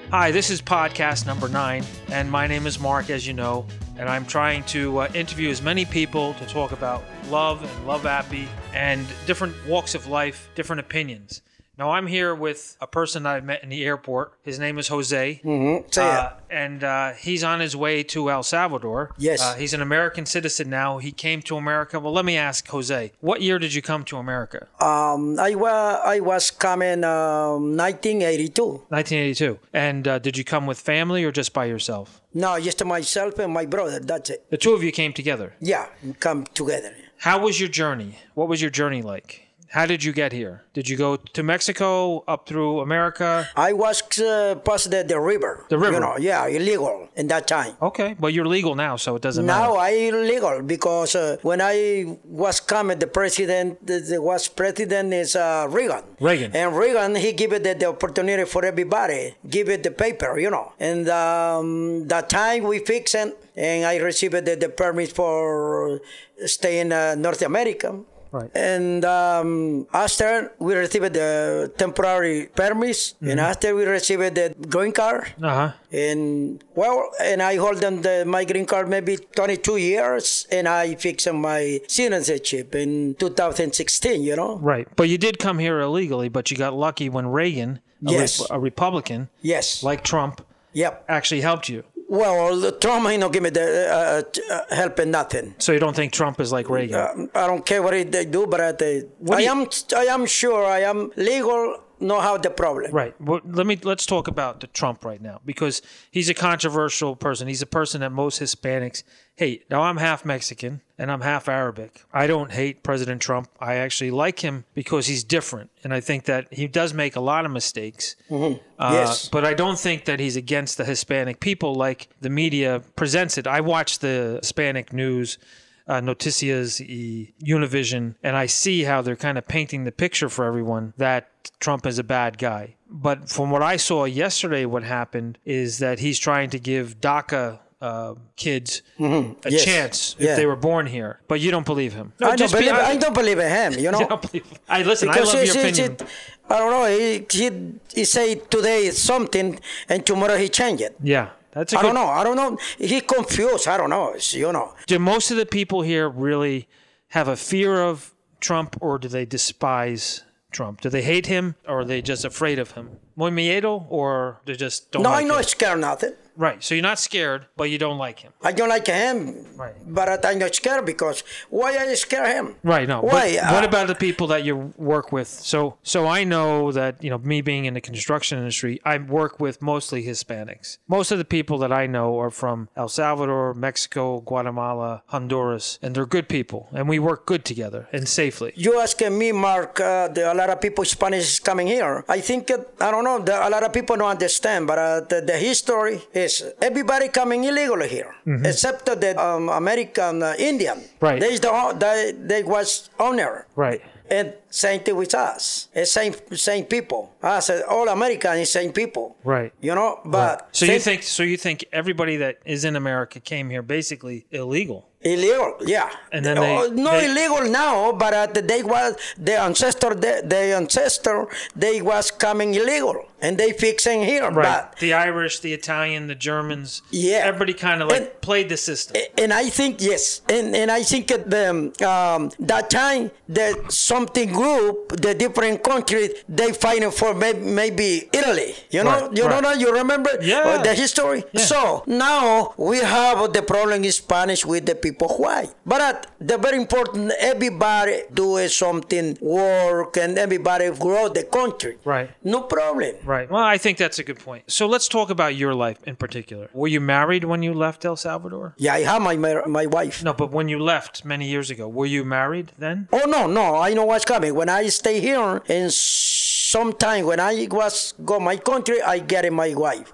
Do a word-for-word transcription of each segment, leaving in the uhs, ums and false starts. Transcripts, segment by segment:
Hi, this is podcast number nine, and my name is Mark, as you know, and I'm trying to uh, interview as many people to talk about love and love happy and different walks of life, different opinions. Now, I'm here with a person I met in the airport. His name is Jose. Mm-hmm. Say uh, and uh, he's on his way to El Salvador. Yes. Uh, he's an American citizen now. He came to America. Well, let me ask Jose, what year did you come to America? Um, I, wa- I was coming um, nineteen eighty-two. nineteen eighty-two. And uh, did you come with family or just by yourself? No, just myself and my brother. That's it. The two of you came together. Yeah, we come together. How was your journey? What was your journey like? How did you get here? Did you go to Mexico, up through America? I was uh, past the, the river. The river? You know, yeah, illegal in that time. Okay, but you're legal now, so it doesn't Now matter. I illegal because uh, when I was coming, the president the, the was president is uh, Reagan. Reagan. And Reagan, he give it the, the opportunity for everybody, give it the paper, you know. And um, that time we fix it, and I received the, the permit for stay in uh, North America. Right. And um, after we received the temporary permits, mm-hmm. and after we received the green card, Uh-huh. and well, and I hold them the, my green card maybe twenty-two years, and I fixed my citizenship in two thousand sixteen. You know. Right, but you did come here illegally, but you got lucky when Reagan, a, Yes. Rep- a Republican, Yes. like Trump, Yep. actually helped you. Well, Trump ain't not give me the uh, uh, help and nothing. So you don't think Trump is like Reagan? Uh, I don't care what they do, but I, I do you- am I am sure I am legal. Know how the problem. Right. Well, let me let's talk about the Trump right now, because he's a controversial person. He's a person that most Hispanics hate. Now, I'm half Mexican and I'm half Arabic. I don't hate President Trump. I actually like him because he's different, and I think that he does make a lot of mistakes. Mm-hmm. Uh, Yes. But I don't think that he's against the Hispanic people like the media presents it. I watch the Hispanic news. Uh, Noticias y Univision, and I see how they're kind of painting the picture for everyone that Trump is a bad guy. But from what I saw yesterday, what happened is that he's trying to give DACA uh, kids Mm-hmm. a Yes. chance if Yeah. they were born here. But you don't believe him. No, I, don't just be- believe, I- I don't believe in him, you know. you don't believe him. I listen. I Because love he- your he- opinion. he- I don't know. He, he, he say today is something, and tomorrow he change it. Yeah, that's a I good. don't know. I don't know. He confused. I don't know. It's, you know. Do most of the people here really have a fear of Trump, or do they despise Trump? Do they hate him, or are they just afraid of him? Muy miedo, or they just don't No, like I'm not him? scared nothing. Right. So you're not scared, but you don't like him. I don't like him. Right. But I'm not scared because why I scare him? Right. No. Why? But what Uh, about the people that you work with? So, so I know that, you know, me being in the construction industry, I work with mostly Hispanics. Most of the people that I know are from El Salvador, Mexico, Guatemala, Honduras, and they're good people, and we work good together and safely. You asking me, Mark, uh, the, a lot of people Spanish is coming here. I think, uh, I don't know, the, a lot of people don't understand, but uh, the, the history is everybody coming illegally here, Mm-hmm. except the um, American uh, Indian. Right. They, is the, they, they was owner. Right. And same thing with us. It's same same people. Us, uh, all American is same people. Right. You know, but So you same- think? So you think everybody that is in America came here basically illegal? illegal, yeah. And then they- Oh, no they- illegal now, but uh, they was the ancestor, the, the ancestor, they was coming illegal, and they fixing here. Right. But The Irish, the Italian, the Germans. Yeah. Everybody kind of like And- played the system. and I think yes, and and I think at the um, that time that something group, the different countries, they fighting for maybe, maybe Italy. You know, Right, you right. know, you remember Yeah. uh, the history. Yeah. So now we have the problem in Spanish with the people white. But uh, the very important, everybody do something work and everybody grow the country. Right. No problem. Right. Well, I think that's a good point. So let's talk about your life in particular. Were you married when you left El Salvador? Yeah, I have my my, my wife. No, but when you left many years ago, were you married then? Oh no, no, I know what's coming. When I stay here, and sometime when I was go my country, I get my wife. Right.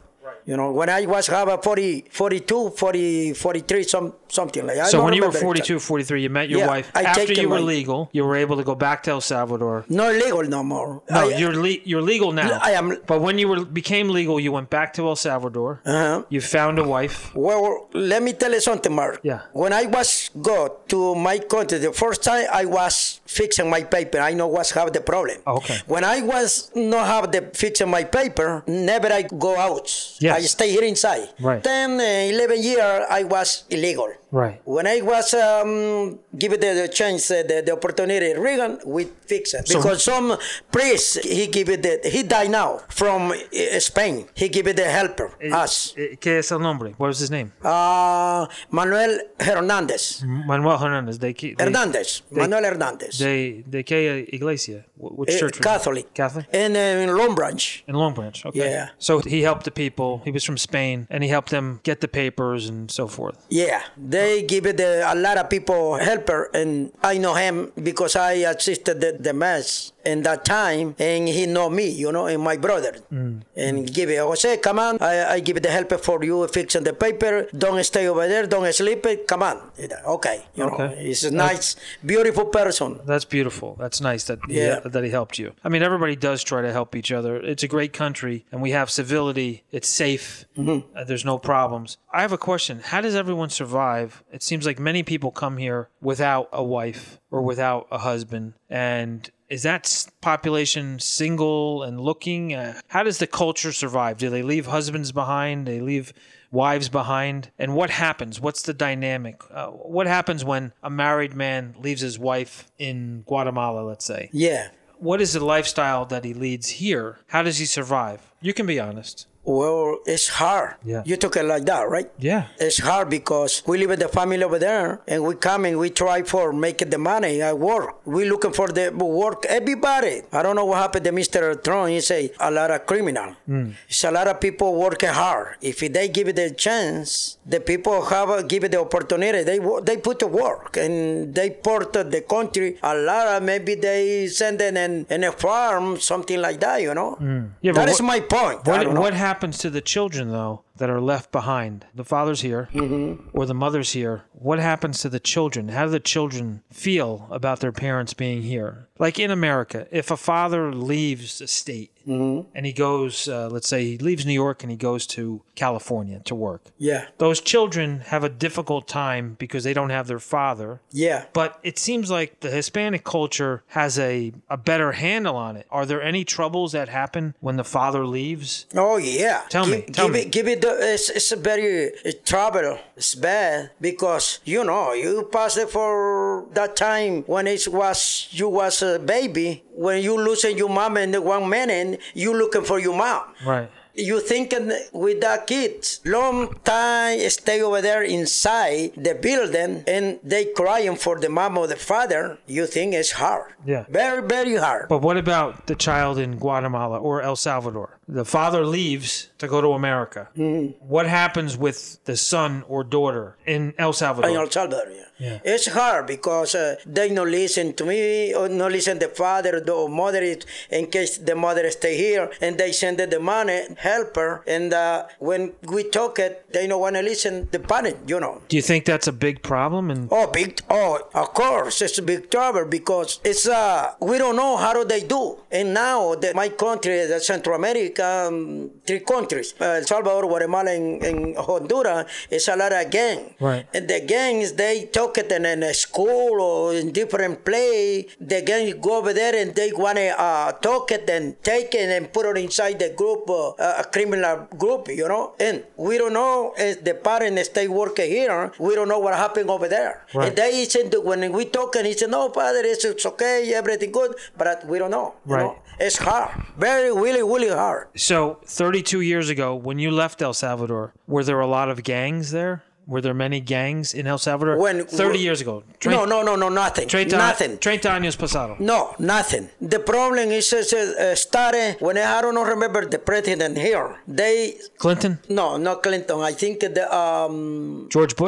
You know, when I was have a forty, forty-two, forty, forty-three, some, something like that. So when you were forty-two, forty-three, you met your Yeah, wife. I After taken you were my- legal, you were able to go back to El Salvador. Not legal no more. No, I, you're le- you're legal now. I am- But when you were became legal, you went back to El Salvador. Uh-huh. You found a wife. Well, let me tell you something, Mark. Yeah. When I was go to my country, the first time I was fixing my paper, I know what's have the problem. Oh, okay. When I was not have the fixing my paper, never I go out. Yes. I stay here inside. Right. ten, uh, eleven years, I was illegal. Right. When I was um, given the, the chance, uh, the, the opportunity, Reagan, we fix it. So- Because some priest, he give it, the, he died now from uh, Spain. He give it the helper, us. Eh, ¿Qué es el nombre? What was his name? Uh, Manuel Hernández. Manuel Hernandez. De, de, Hernández. Manuel Hernández. de, de qué iglesia? Wh- Which Eh, church? was it? Catholic. Catholic? And uh, in Long Branch. In Long Branch. Okay. Yeah. So he helped the people. He was from Spain, and he helped them get the papers and so forth. Yeah, they give it the, a lot of people helper, and I know him because I assisted the, the mass in that time, and he know me, you know, and my brother. Mm. And give it, Jose, come on, I, I give it the helper for you fixing the paper. Don't stay over there, don't sleep it, come on. Okay, you Okay. know, he's a nice, beautiful person. That's beautiful. That's nice that he, Yeah. that he helped you. I mean, everybody does try to help each other. It's a great country, and we have civility. It's safe. Mm-hmm. Uh, there's no problems. I have a question. How does everyone survive? It seems like many people come here without a wife or without a husband, and is that s- population single and looking? Uh, how does the culture survive? Do they leave husbands behind? They leave wives behind? And what happens? What's the dynamic? Uh, what happens when a married man leaves his wife in Guatemala, let's say? Yeah. What is the lifestyle that he leads here? How does he survive? You can be honest. Well, it's hard. Yeah. You took it like that, right? Yeah. It's hard because we live with the family over there, and we come and we try for making the money. I work. We looking for the work. Everybody. I don't know what happened to Mister Trump. He say a lot of criminal. Mm. It's a lot of people working hard. If they give it the chance, the people have a, give it the opportunity. They wo- they put to work and they port the country a lot. Of, maybe they send them in, in a farm, something like that. You know. Mm. Yeah, that is what, my point. What, what happens to the children, though, that are left behind? The father's here, mm-hmm. or the mother's here. What happens to the children? How do the children feel about their parents being here? Like in America, if a father leaves a state mm-hmm. and he goes, uh, let's say he leaves New York and he goes to California to work. Yeah. Those children have a difficult time because they don't have their father. Yeah. But it seems like the Hispanic culture has a, a better handle on it. Are there any troubles that happen when the father leaves? Oh, yeah. Tell give, me. Tell give me. It, give it the, it's, it's a very it's trouble. It's bad because, you know, you passed it for that time when it was, you was a baby. When you losing your mom in one minute, you looking for your mom. Right. You thinking with that kids, long time stay over there inside the building and they crying for the mom or the father. You think it's hard. Yeah. Very, very hard. But what about the child in Guatemala or El Salvador? The father leaves to go to America. Mm-hmm. What happens with the son or daughter in El Salvador? In El Salvador, yeah. Yeah. It's hard because uh, they don't listen to me or not listen to the father or mother in case the mother stay here and they send the money, help her. And uh, when we talk it, they don't want to listen to the parent, you know. Do you think that's a big problem? And Oh, big, oh, of course, it's a big trouble because it's, uh, we don't know how do they do. And now that my country, the Central America, um, three countries, uh, El Salvador, Guatemala, and, and Honduras, it's a lot of gang. Right. And the gangs, they talk it in, in a school or in different place. The gangs go over there and they want to uh, talk it and take it and put it inside the group, uh, a criminal group, you know. And we don't know if the parents stay working here. We don't know what happened over there. Right. And they said, when we talk and he said, no, father, it's, it's okay, everything good, but we don't know. You Right. know? It's hard. Very, really, really hard. so thirty-two years ago, when you left El Salvador, were there a lot of gangs there? Were there many gangs in El Salvador? When- thirty years ago. no, no, no, no, nothing. treinta, nothing. treinta años pasado. No, nothing. The problem is uh, started when I don't remember the president here. They Clinton? no, not Clinton. I think the um George Bush?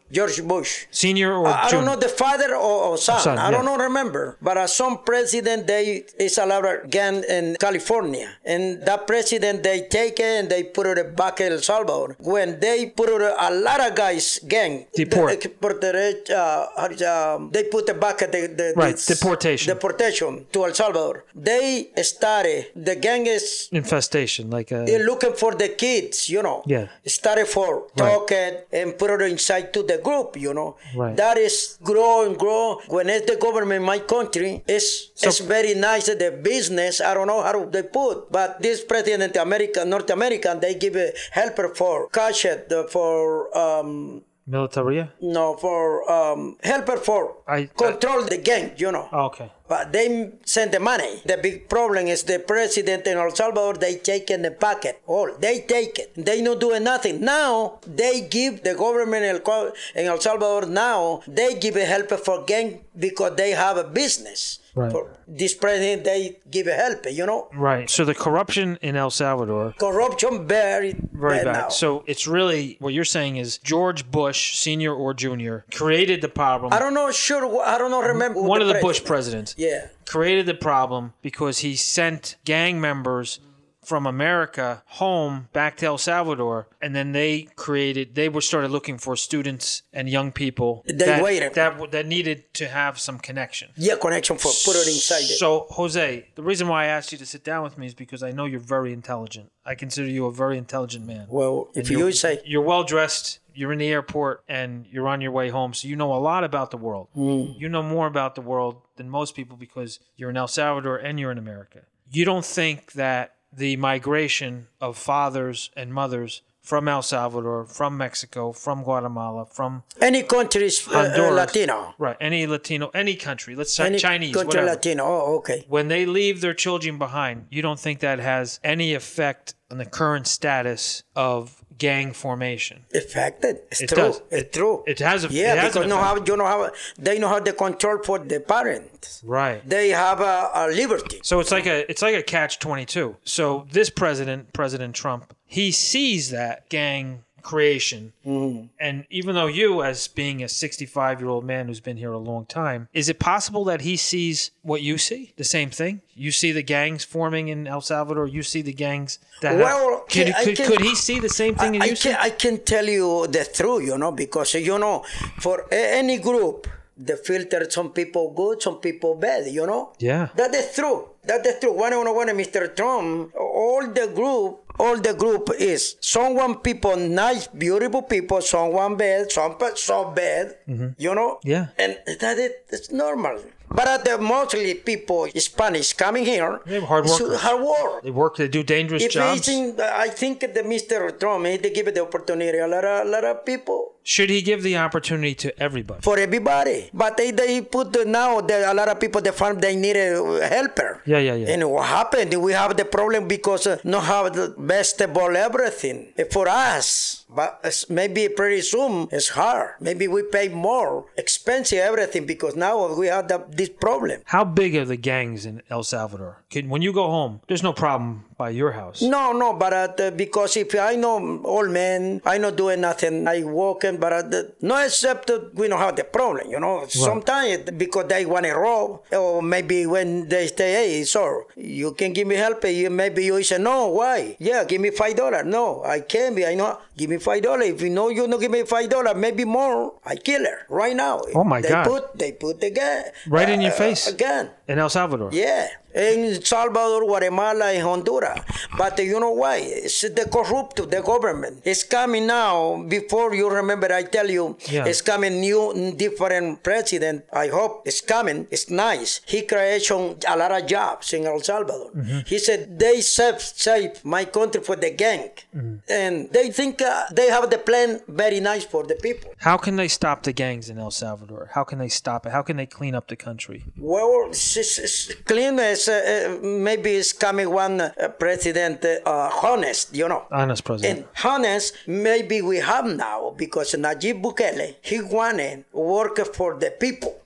George Bush. Senior or I, I don't junior? know the father or, or son. son, I don't yeah. know, remember. But uh, some president, they is allowed gang in California. And that president, they take it and they put it back in El Salvador. When they put it, a lot of guys gang. Deport. The, uh, um, they put it back at the, the Right, this, deportation. Deportation to El Salvador. They started, the gang is Infestation, like a... they're looking for the kids, you know. Yeah. Started for Right. talking and put it inside to the group, you know. Right. That is grow and grow. When it's the government in my country, it's So- it's very nice. The business, I don't know how they put, but this president America, North American, they give a helper for cash it, uh, for um Militaria? no for um helper for I- control the gang, you know. Oh, okay. But they send the money. The big problem is the president in El Salvador, they take in the pocket. All they take it. They not doing nothing. Now they give the government in El, in El Salvador now, they give a help for gang because they have a business. Right. For this president, they give a help, you know. Right. So the corruption in El Salvador... Corruption very, Very bad bad. now. So it's really, what you're saying is George Bush, senior or junior, created the problem. I don't know, sure, I don't know, remember. One the of the Bush president. presidents Yeah. created the problem because he sent gang members from America home back to El Salvador, and then they created, they were started looking for students and young people They that, waited. that that needed to have some connection. Yeah, connection for put it inside it. So, Jose, the reason why I asked you to sit down with me is because I know you're very intelligent. I consider you a very intelligent man. Well, if And you're- you say, you're well dressed, you're in the airport, and you're on your way home, so you know a lot about the world. Mm. You know more about the world than most people because you're in El Salvador and you're in America. You don't think that the migration of fathers and mothers from El Salvador, from Mexico, from Guatemala, from any country is uh, uh, Honduras, Latino. right? Any Latino, any country. Let's say Any Chinese, country whatever. Latino. Oh, okay. When they leave their children behind, you don't think that has any effect on the current status of gang formation? Affected. It's It true. does. It's true. It has a- yeah, it has because an know how effect. you know how they know how they control for the parents. Right. They have a, a liberty. So it's like a it's like a catch twenty-two. So this president, President Trump, he sees that gang creation. Mm-hmm. And even though you, as being a sixty-five-year-old man who's been here a long time, is it possible that he sees what you see? The same thing? You see the gangs forming in El Salvador? You see the gangs that have- Well, Can- I could, can- could he see the same thing I, that I you see? can I can tell you the truth, you know, because you know, for a- any group, the filter, some people good, some people bad, you know. Yeah. That is true. That is true. One on one, Mister Trump, all the group, all the group is someone people nice, beautiful people, someone bad, some pe- so bad, you know. Mm-hmm. Yeah. And that is it's normal. But uh, the mostly people Spanish coming here, They're hard it's workers. hard work. They work, they do dangerous If jobs. he's in, I think the Mister Trump, he they give it the opportunity a lot of, lot of people. Should he give the opportunity to everybody? For everybody, but they, they put the, now the, a lot of people the farm they need a helper. Yeah, yeah, yeah. And what happened? We have the problem because uh, not have the vegetable everything for us. But it's maybe pretty soon it's hard. Maybe we pay more expensive everything because now we have the, this problem. How big are the gangs in El Salvador? Can, when you go home, there's no problem by your house. No, no, but uh, the- because if I know old man, I not doing nothing. I walking, but uh, the, no except that we don't have the problem. You know, sometimes because they want to rob, or maybe when they say, "Hey, sir, you can give me help," you maybe you say, "No, why? Yeah, give me five dollars." No, I can't be. I know. Give me five dollars. If you know you don't give me five dollars, maybe more. I kill her right now. Oh, my they God. Put, they put the gun Right in your uh, face. again. In El Salvador? Yeah, in Salvador, Guatemala, and Honduras. But you know why? It's the corrupt, the government. It's coming now. Before you remember, I tell you, Yeah. it's coming new, different president. I hope it's coming. It's nice. He created a lot of jobs in El Salvador. Mm-hmm. He said they save, save my country for the gang, Mm-hmm. and they think uh, they have the plan very nice for the people. How can they stop the gangs in El Salvador? How can they stop it? How can they clean up the country? Well, it's, it's, it's clean as uh, uh, maybe it's coming one uh, president uh, honest, you know. Honest president. And honest, maybe we have now because Najib Bukele, he wanted work for the people.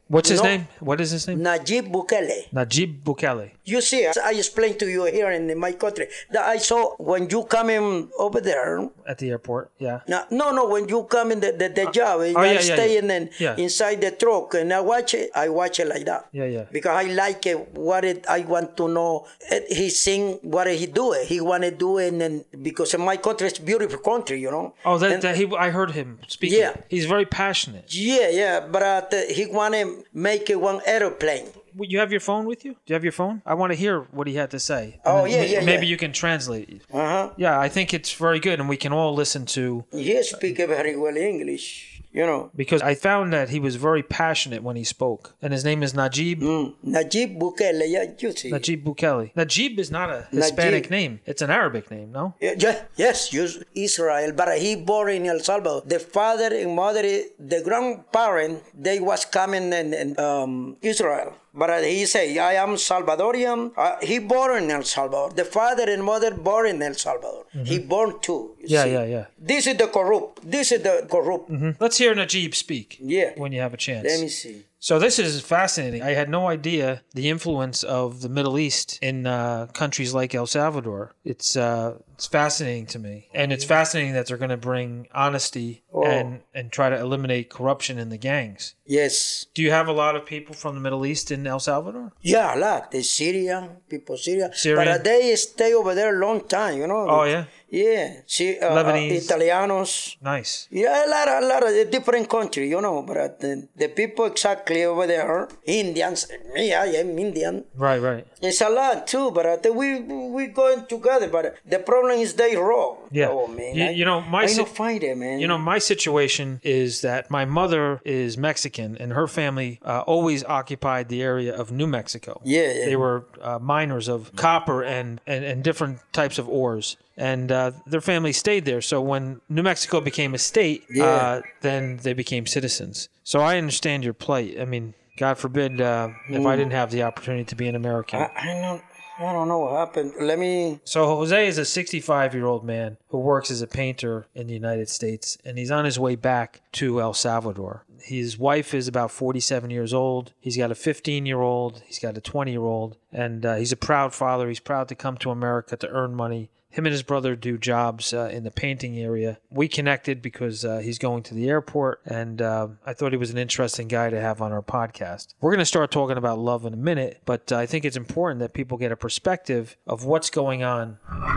What's his No. name? What is his name? Nayib Bukele. Najib Bukele. You see, I explained to you here in my country that I saw when you coming over there. At the airport, yeah. No, no, no. When you come in the, the, the job, oh, I yeah, yeah, stay yeah. in, in Yeah. inside the truck and I watch it. I watch it like that. Yeah, yeah. Because I like it. What it, I want to know. It, he sing what he do it. He want to do it, and, and because in my country it's beautiful country, you know. Oh, that, And- that he. I heard him speaking. Yeah. He's very passionate. Yeah, yeah. But uh, he want to make it one aeroplane. You have your phone with you? Do you have your phone? I want to hear what he had to say. Oh, And then yeah, ma- yeah, Maybe yeah. you can translate it. Uh huh. Yeah, I think it's very good, and we can all listen to, He speak very well English. You know. because I found that he was very passionate when he spoke. And his name is Najib. Mm. Najib Bukele, yeah, you see. Najib Bukele. Najib is not a Hispanic Najib. name. It's an Arabic name, no? Yeah, yeah, yes, use Israel, but he born in El Salvador. The father and mother, the grandparent, they was coming in, in um, Israel. But he say, I am Salvadorian. Uh, he born in El Salvador. The father and mother born in El Salvador. Mm-hmm. He born too. you Yeah, see. yeah, yeah. This is the corrupt. This is the corrupt. Hmm. Let's hear Najib speak. Yeah. When you have a chance. Let me see. So this is fascinating. I had no idea the influence of the Middle East in uh, countries like El Salvador. It's uh, it's fascinating to me, and it's fascinating that they're going to bring honesty Oh. and and try to eliminate corruption in the gangs. Yes. Do you have a lot of people from the Middle East in El Salvador? Yeah, a lot. The Syrian, people Syria. Syrian. But they stay over there a long time, you know. Oh yeah, Yeah. See, uh, Lebanese. uh, Italianos. nice. Yeah, a lot, a lot of different country, you know, but the, the people exactly over there, Indians, me, I am Indian. Right, right. It's a lot too, but uh, we we going together. But the problem is they wrong. Yeah. Oh man. You- I, you know, my I si- don't find it, man. You know, my situation is that my mother is Mexican, and her family uh, always occupied the area of New Mexico. Yeah, yeah. They were uh, miners of copper and, and, and different types of ores. And uh, their family stayed there. So when New Mexico became a state, Yeah. uh, then they became citizens. So I understand your plight. I mean, God forbid uh, if I didn't have the opportunity to be an American. I, I don't. I don't know what happened. Let me. So Jose is a sixty-five-year-old man who works as a painter in the United States, and he's on his way back to El Salvador. His wife is about forty-seven years old. He's got a fifteen-year-old. He's got a twenty-year-old, and uh, he's a proud father. He's proud to come to America to earn money. Him and his brother do jobs uh, in the painting area. We connected because uh, he's going to the airport, and uh, I thought he was an interesting guy to have on our podcast. We're going to start talking about love in a minute, but uh, I think it's important that people get a perspective of what's going on.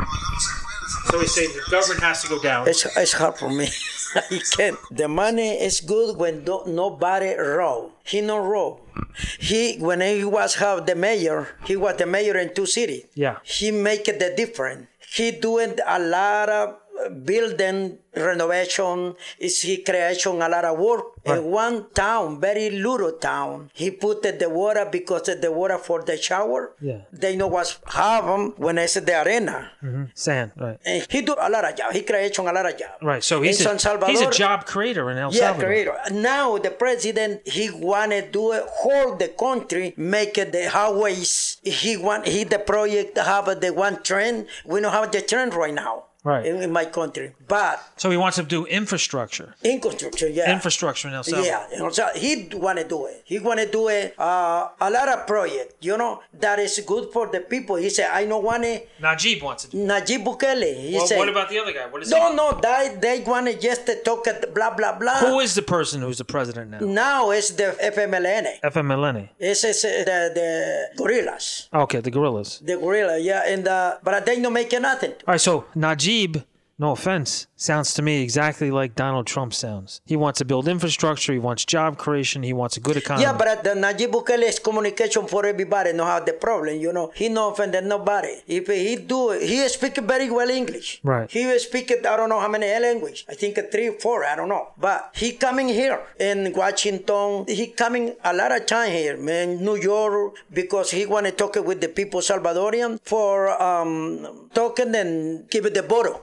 So he's saying the government has to go down. It's, it's hard for me. I can't. The money is good when do, nobody rob. He no rob. He when he was have the mayor, he was the mayor in two cities. Yeah. He make it the different. He doing a lot of building renovation. Is he creation a lot of work Right. in one town, very little town. He put the water because the water for the shower. Yeah. They know what's have them when it's the arena. Hmm. Sand, right. And he do a lot of job. He creation a lot of job. Right, so he's in a, San Salvador, he's a job creator in El yeah, Salvador. creator. Now the president he wanna do it whole the country, make it the highways. He want he the project have the one trend. We don't have the trend right now. Right. In, in my country, but So he wants to do infrastructure. in construction, yeah. Infrastructure in El Salvador. Yeah, you know, so he wanna do it. He wanna do it. Uh, a lot of project, you know, that is good for the people. He said, I don't wanna. Najib wants to do Najib Bukele. He Well, said, what about the other guy? What is no, he? no, they they wanna just talk at blah blah blah. Who is the person who's the president now? Now it's the F M L N. F M L N. It's, it's uh, the the gorillas. Okay, the gorillas. The gorilla, yeah, and uh, but they don't make nothing. All right, so Najib, no offense, sounds to me exactly like Donald Trump sounds. He wants to build infrastructure. He wants job creation. He wants a good economy. Yeah, but the Najib Bukele is communication for everybody. No have the problem, you know. He no offended nobody. If he do, he speak very well English. Right. He speak I don't know how many language. I think three, four. I don't know. But he coming here in Washington. He coming a lot of time here, man. New York because he want to talk with the people Salvadorian for um talking and give it the bottle. Right.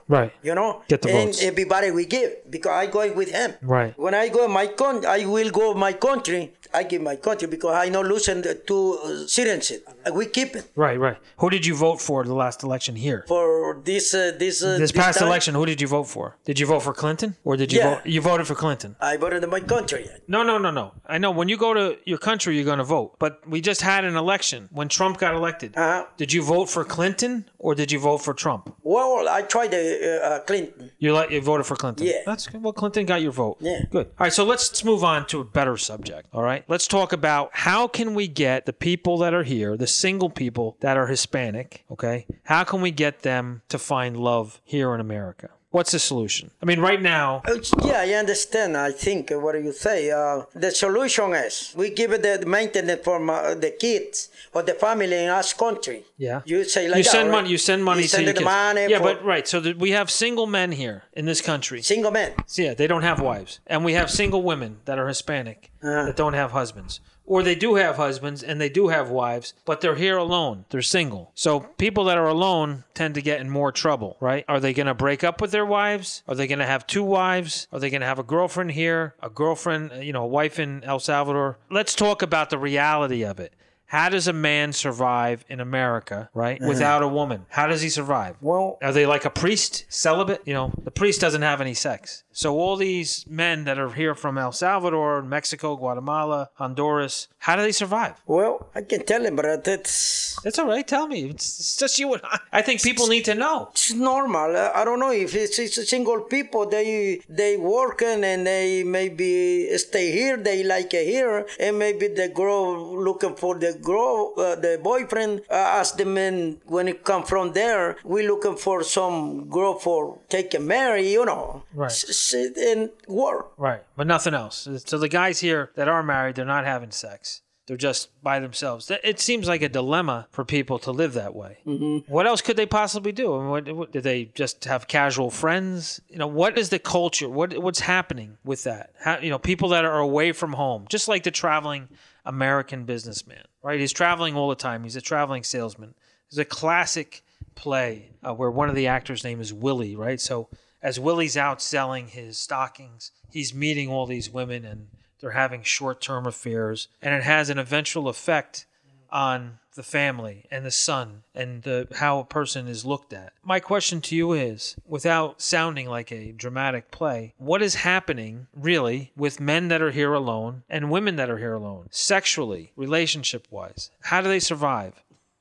you know. Get the and votes. everybody we give because I going with him. Right. When I go my con, I will go my country. I give my country because I not losing the two uh, citizenship. We keep it Right, right. Who did you vote for the last election here? for this uh, this uh, This past time. election, who did you vote for? Did you vote for Clinton or did you Yeah. vote? You voted for Clinton. I voted in my country. No, no, no, no. I know when you go to your country, you're going to vote. But we just had an election when Trump got elected. Uh-huh. Did you vote for Clinton or did you vote for Trump? Well, I tried the uh, uh, Clinton. You like you voted for Clinton. Yeah. That's good. Well, Clinton got your vote. Yeah. Good. All right, so let's, let's move on to a better subject. All right. Let's talk about how can we get the people that are here, the single people that are Hispanic, okay? How can we get them to find love here in America? What's the solution? I mean, right now, Uh, Yeah, I understand. I think uh, what you say. Uh, the solution is we give it the maintenance for my, the kids or the family in our country. yeah. You say like you that, send right? money. You send money You to send your the kids. money yeah, for but right. So that we have single men here in this country. single men. So, yeah, they don't have wives, and we have single women that are Hispanic Uh-huh. that don't have husbands, or they do have husbands and they do have wives, but they're here alone. They're single. So people that are alone tend to get in more trouble, right? Are they going to break up with their wives? Are they going to have two wives? Are they going to have a girlfriend here, a girlfriend, you know, a wife in El Salvador? Let's talk about the reality of it. How does a man survive in America, right, without a woman? How does he survive? Well, Are they like a priest, celibate? You know, the priest doesn't have any sex. So all these men that are here from El Salvador, Mexico, Guatemala, Honduras, how do they survive? well, I can tell him, but that's It's all right. Tell me. It's, it's just you and I. I think people need to know. it's normal. Uh, I don't know if it's, it's single people. They they working and they maybe stay here. They like it here, and maybe the girl looking for the girl, uh, the boyfriend. Uh, as the men when it come from there, we looking for some girl for take and marry. You know, Right. S- sit and work. Right. But nothing else. So the guys here that are married, they're not having sex. They're just by themselves. It seems like a dilemma for people to live that way. Mm-hmm. What else could they possibly do? I mean, what, what, did they just have casual friends? You know, what is the culture? What what's happening with that? How, you know, people that are away from home, just like the traveling American businessman, right? He's traveling all the time. He's a traveling salesman. There's a classic play uh, where one of the actors' name is Willie, right? So as Willie's out selling his stockings, he's meeting all these women and they're having short-term affairs, and it has an eventual effect on the family and the son and the, how a person is looked at. My question to you is, without sounding like a dramatic play, what is happening really with men that are here alone and women that are here alone, sexually, relationship-wise? How do they survive?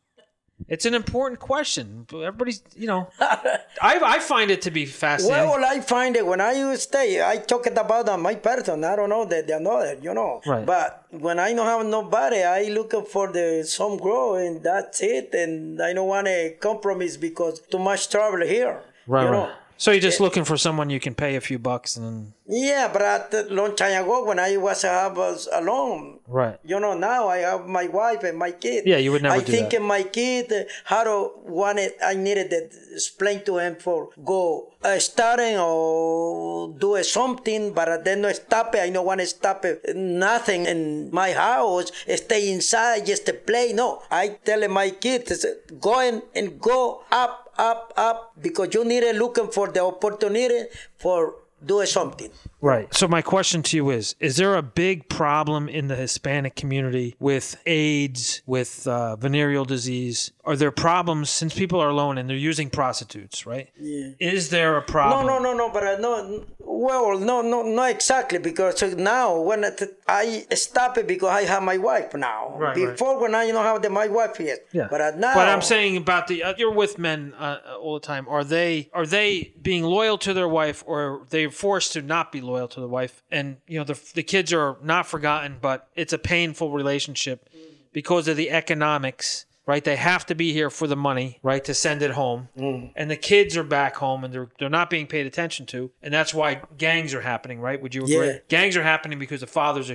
It's an important question. Everybody's, you know, I, I find it to be fascinating. Well, I find it when I stay, I talk it about uh, my person. I don't know that they know it, you know. Right. But when I don't have nobody, I looking for the some girl and that's it. And I don't want a compromise because too much trouble here. Right, you right. know. So you're just looking for someone you can pay a few bucks and then... Yeah, but at a long time ago when I was uh, was alone, Right. you know, now I have my wife and my kid. Yeah, you would never I do think that. my kid, uh, how to want it, I needed to explain to him for go uh, starting or do something, but then no stop it. I don't want to stop it. Nothing in my house. Stay inside, just to play. No, I tell my kids, go in and go up, up, up, because you need to looking for the opportunity for do something. Right. So my question to you is, is there a big problem in the Hispanic community with AIDS, with uh, venereal disease? Are there problems since people are alone and they're using prostitutes, right? Yeah. Is there a problem? No, no, no, no, but uh, no, well, no, no, not exactly, because now when it, I stop it because I have my wife now. Right, Before when I don't have the, my wife yet. Yeah. But uh, now. But I'm saying about the uh, you're with men uh, all the time. Are they are they being loyal to their wife, or are they forced to not be loyal to the wife? And you know the the kids are not forgotten, but it's a painful relationship because of the economics. Right, they have to be here for the money, right, to send it home, mm. and the kids are back home, and they're they're not being paid attention to, and that's why gangs are happening, right? Would you agree? Yeah. Gangs are happening because the fathers are here,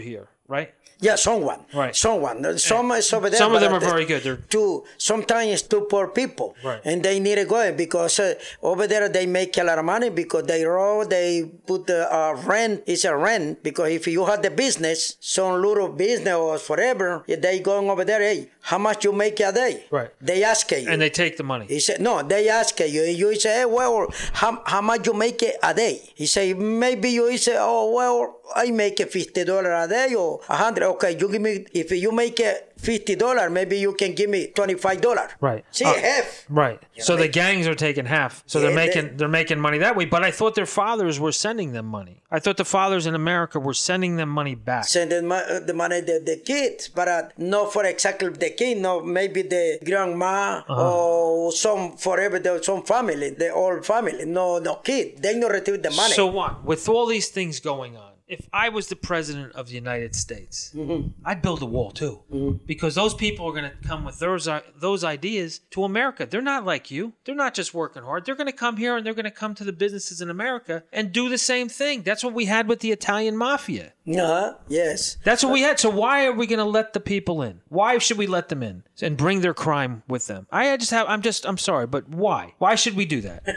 right? Yeah, someone. Right. Someone. Some is over there. Some of them but are very good. They're to sometimes to poor people. Right. And they need to go because uh, over there they make a lot of money because they roll, they put the uh, rent, it's a rent. Because if you have the business, some little business or forever, they going over there, hey, how much you make a day? Right. They ask you. and they take the money. He said, no, they ask you. You say, hey, well, how, how much you make a day? He say, maybe you say, oh, well, I make a fifty dollars a day or a hundred. Okay, you give me, if you make a fifty dollars, maybe you can give me twenty-five dollars. Right. See, Uh, half. Right. You So know, the make- gangs are taking half. So Yeah, they're making they- they're making money that way. But I thought their fathers were sending them money. I thought the fathers in America were sending them money back. Send the, mo- the money to the kids, but uh, not for exactly the kid, no, maybe the grandma or some forever, the, some family, the old family, no, no kid. They don't receive the money. So what? With all these things going on, if I was the president of the United States, I'd build a wall too, because those people are going to come with those uh, those ideas to America. They're not like you. They're not just working hard. They're going to come here and they're going to come to the businesses in America and do the same thing. That's what we had with the Italian mafia. uh-huh. Yes. That's what we had. So why are we going to let the people in? Why should we let them in and bring their crime with them? I just have. I'm just. I'm sorry, but why? Why should we do that?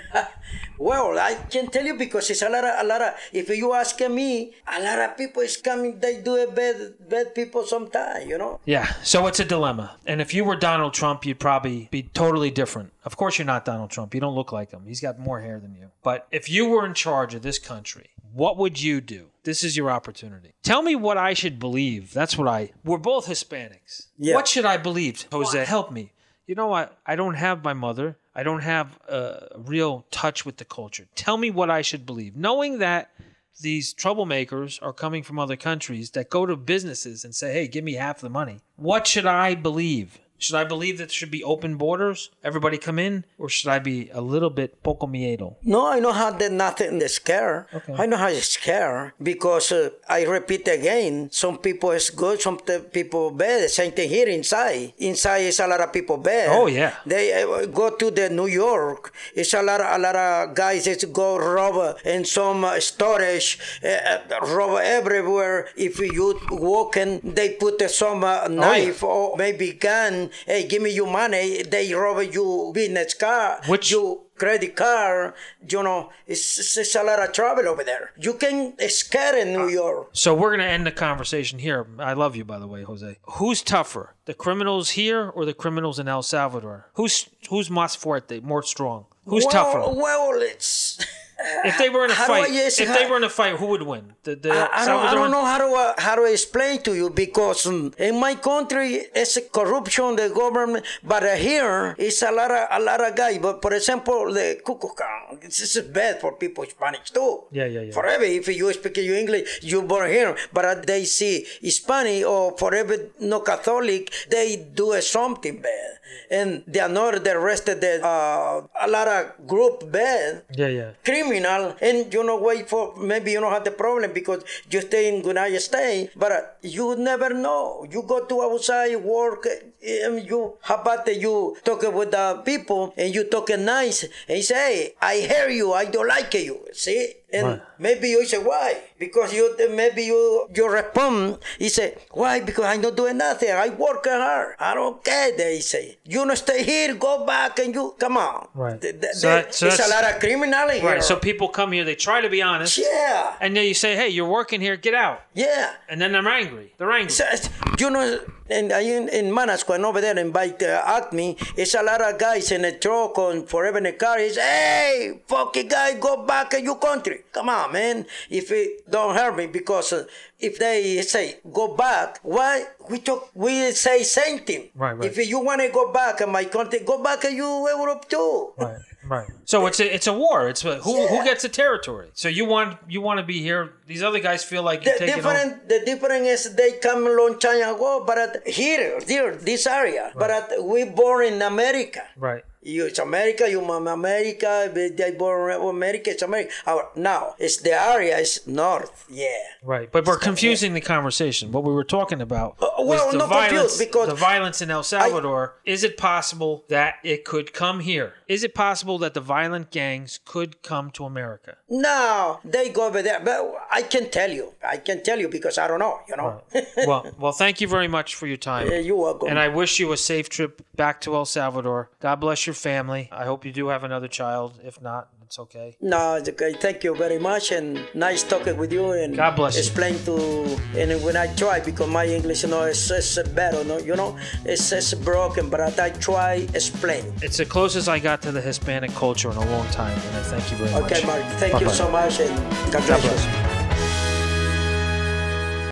Well, I can tell you because it's a lot of, a lot of, if you ask me, a lot of people is coming, they do a bad, bad people sometimes, you know? Yeah, so it's a dilemma. And if you were Donald Trump, you'd probably be totally different. Of course, you're not Donald Trump. You don't look like him. He's got more hair than you. But if you were in charge of this country, what would you do? This is your opportunity. Tell me what I should believe. That's what I... We're both Hispanics. Yeah. What should I believe? Jose, help me. You know what? I don't have my mother. I don't have a real touch with the culture. Tell me what I should believe. Knowing that these troublemakers are coming from other countries that go to businesses and say, hey, give me half the money. What should I believe? Should I believe that there should be open borders? Everybody come in? Or should I be a little bit poco miedo? No, I know how that nothing to scare. Okay. I know how to scare because uh, I repeat again, some people is good, some t- people bad. Same thing here inside. Inside is a lot of people bad. Oh, yeah. They uh, go to the New York. It's a lot of, a lot of guys that go rob in some uh, storage, uh, rob everywhere. If you walking, they put uh, some uh, knife or maybe gun. Hey, give me your money. They rob you business car, Which- you credit card. You know, it's, it's, it's a lot of trouble over there. You can scare in New York. So we're going to end the conversation here. I love you, by the way, Jose. Who's tougher, the criminals here or the criminals in El Salvador? Who's who's más fuerte, more strong? Who's well, tougher? Well, it's. If they were in a How do I fight, yes, if how- they were in a fight, who would win? The, the I, I, don't, I Salvadoran- don't know how to uh, how to explain to you because um, in my country it's a corruption the government, but uh, here it's a lot of a lot of guys. But for example, the Ku Klux Klan, this is bad for people Spanish too. Yeah, yeah, yeah. Forever, if you speak your English, you born here, but uh, they see Hispanic or forever no Catholic, they do uh, something bad, and they are not the rest of the uh, a lot of group bad. Yeah, yeah. Criminal, and you know, wait for maybe you don't have the problem because you stay in United States, but uh, you never know. You go to outside work, and you how about that you talk with the people and you talk nice and you say, hey, I hear you, I don't like you. See, and Right. maybe you say why? Because you maybe you you respond. You say why? Because I'm not doing nothing. I work hard. I don't care. They say you don't stay here. Go back and you come on. Right. Th- th- So there- that- so there's a that's- lot of criminality here. Right. So people come here, they try to be honest, Yeah, and then you say, "Hey, you're working here. Get out." yeah. And then they're angry. They're angry. So, you know, and in, in Manasquan over there in by uh, Acme, it's a lot of guys in a truck and forever in a car. It's, hey, fucking guy, go back in your country. Come on, man. If it don't hurt me, because uh, if they say go back, why we talk? We say same thing. Right, right. If you want to go back in my country, go back in you Europe too. Right. Right. So it's a it's a war. It's a, who who Yeah. gets the territory. So you want you want to be here. These other guys feel like you're The taking over. different, the difference is they come a long time ago, but at here, here, this area. But at, we born in America. Right. You, it's America, you mom America, they born America, it's America. Our, now, it's the area is north, yeah. Right, but we're confusing the conversation. What we were talking about Uh, was well, the not violence, confused, because the violence in El Salvador. Is it possible that it could come here? Is it possible that the violent gangs could come to America? No, they go over there. But I can tell you. I can tell you because I don't know, you know. Well, well, thank you very much for your time. Yeah, you're welcome. And I wish you a safe trip back to El Salvador. God bless your family. I hope you do have another child. If not, it's okay. No, it's okay. Thank you very much, and nice talking with you. And God bless you. explain to, and when I try, because my English, you know, is, is better, no, you know, it's, it's broken, but I try explain. It's the closest I got to the Hispanic culture in a long time, and I thank you very much. Okay, Mark. Thank Bye-bye. you so much, and God God bless you. bless.